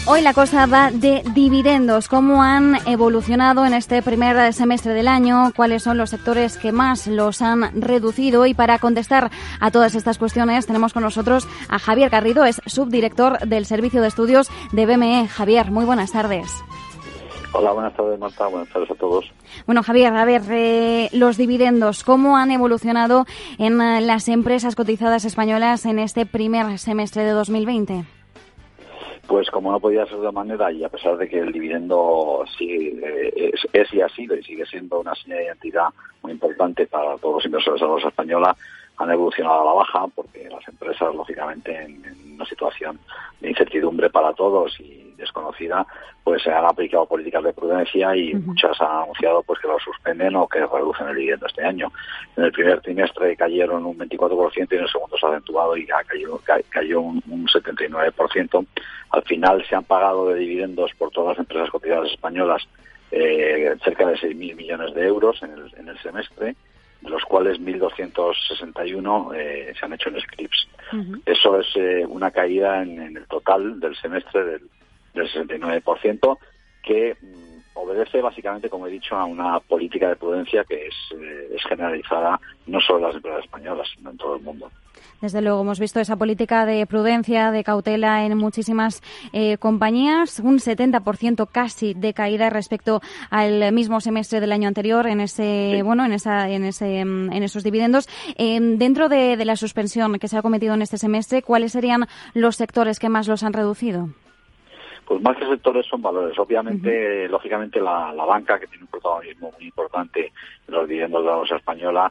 Hoy la cosa va de dividendos. ¿Cómo han evolucionado en este primer semestre del año? ¿Cuáles son los sectores que más los han reducido? Y para contestar a todas estas cuestiones tenemos con nosotros a Javier Garrido, es subdirector del Servicio de Estudios de BME. Javier, muy buenas tardes. Hola, buenas tardes, Marta. Buenas tardes a todos. Bueno, Javier, a ver, los dividendos, ¿cómo han evolucionado en las empresas cotizadas españolas en este primer semestre de 2020? Pues como no podía ser de otra manera, y a pesar de que el dividendo es y ha sido y sigue siendo una señal de identidad muy importante para todos los inversores de la bolsa española, han evolucionado a la baja porque las empresas, lógicamente, en una situación de incertidumbre para todos y desconocida, pues se han aplicado políticas de prudencia y muchas han anunciado pues que lo suspenden o que reducen el dividendo este año. En el primer trimestre cayeron un 24% y en el segundo se ha acentuado y cayó un 79%. Al final se han pagado de dividendos por todas las empresas cotizadas españolas cerca de 6.000 millones de euros en el semestre, de los cuales 1.261 se han hecho en scrips. Eso es una caída en el total del semestre del 69%, que obedece básicamente, como he dicho, a una política de prudencia que es generalizada no solo en las empresas españolas, sino en todo el mundo. Desde luego, hemos visto esa política de prudencia, de cautela en muchísimas compañías, un 70% casi de caída respecto al mismo semestre del año anterior en ese, sí. en esos dividendos. Dentro de la suspensión que se ha cometido en este semestre, ¿cuáles serían los sectores que más los han reducido? Pues más que sectores son valores. Obviamente, lógicamente, la banca, que tiene un protagonismo muy importante en los dividendos de la bolsa española,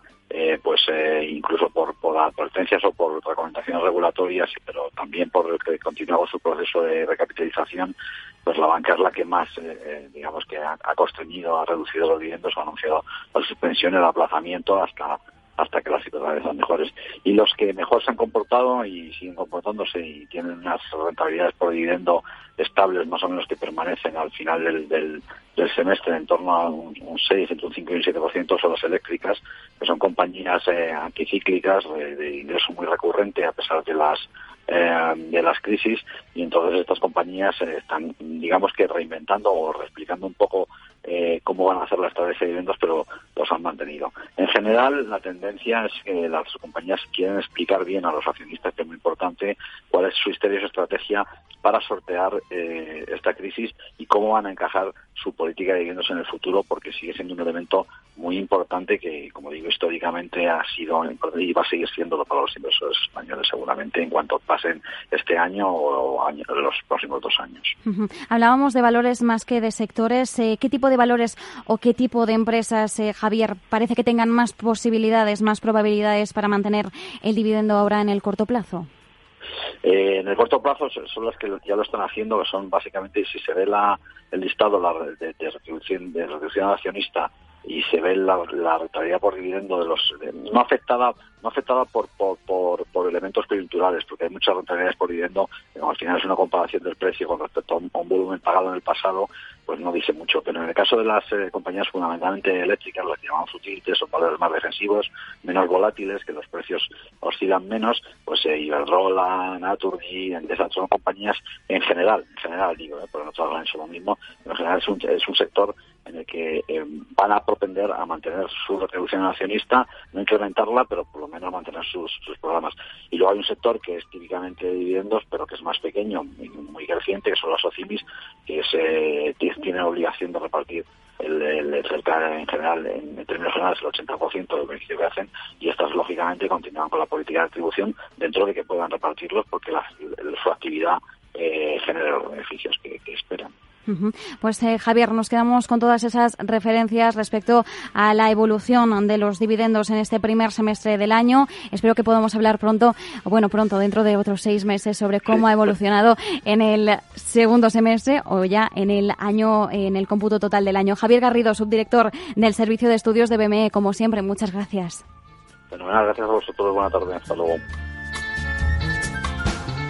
incluso por advertencias o por recomendaciones regulatorias, pero también por el que continúa con su proceso de recapitalización, pues la banca es la que más, digamos que ha constreñido, ha reducido los dividendos, ha anunciado la suspensión, el aplazamiento hasta que las situaciones sean mejores. Y los que mejor se han comportado y siguen comportándose y tienen unas rentabilidades por dividendo estables, más o menos, que permanecen al final del semestre en torno a un 6, entre un 5 y un 7%, son las eléctricas, que son compañías anticíclicas de ingreso muy recurrente a pesar de las crisis, y entonces estas compañías están, digamos que reinventando o reexplicando un poco cómo van a hacer la estrategia de dividendos, pero los han mantenido. En general, la tendencia es que las compañías quieren explicar bien a los accionistas, que es muy importante, cuál es su estrategia para sortear esta crisis y cómo van a encajar su política de dividendos en el futuro, porque sigue siendo un elemento muy importante que, como digo, históricamente ha sido y va a seguir siendo para los inversores españoles seguramente en cuanto pasen este año o los próximos 2 años. Hablábamos de valores más que de sectores. ¿Qué tipo de valores o qué tipo de empresas, Javier, parece que tengan más posibilidades, más probabilidades para mantener el dividendo ahora en el corto plazo? En el corto plazo son las que ya lo están haciendo, que son básicamente, si se ve el listado de reducción accionista y se ve la rentabilidad por dividendo no afectada por elementos coyunturales, porque hay muchas rentabilidades por dividendo, pero al final es una comparación del precio con respecto a un volumen pagado en el pasado, pues no dice mucho. Pero en el caso de las compañías fundamentalmente eléctricas, las que llamamos utilities, son valores más defensivos, menos volátiles, que los precios oscilan menos, pues Iberdrola, Naturgy, Endesa, son compañías en general digo, porque no todas han hecho lo mismo, pero en general es un sector en el que van a propender a mantener su retribución accionista, no incrementarla, pero por lo menos mantener sus programas. Y luego hay un sector que es típicamente de dividendos, pero que es más pequeño y muy creciente, que son las OCIMIS, que tienen obligación de repartir cerca, en general, en términos generales, el 80% del beneficio que hacen, y estas, lógicamente, continúan con la política de retribución dentro de que puedan repartirlos, porque su actividad genera los beneficios que esperan. Pues Javier, nos quedamos con todas esas referencias respecto a la evolución de los dividendos en este primer semestre del año. Espero que podamos hablar pronto, dentro de otros 6 meses, sobre cómo ha evolucionado en el segundo semestre o ya en el año, en el cómputo total del año. Javier Garrido, subdirector del Servicio de Estudios de BME, como siempre, muchas gracias. Fenomenal, gracias a vosotros, buena tarde, hasta luego.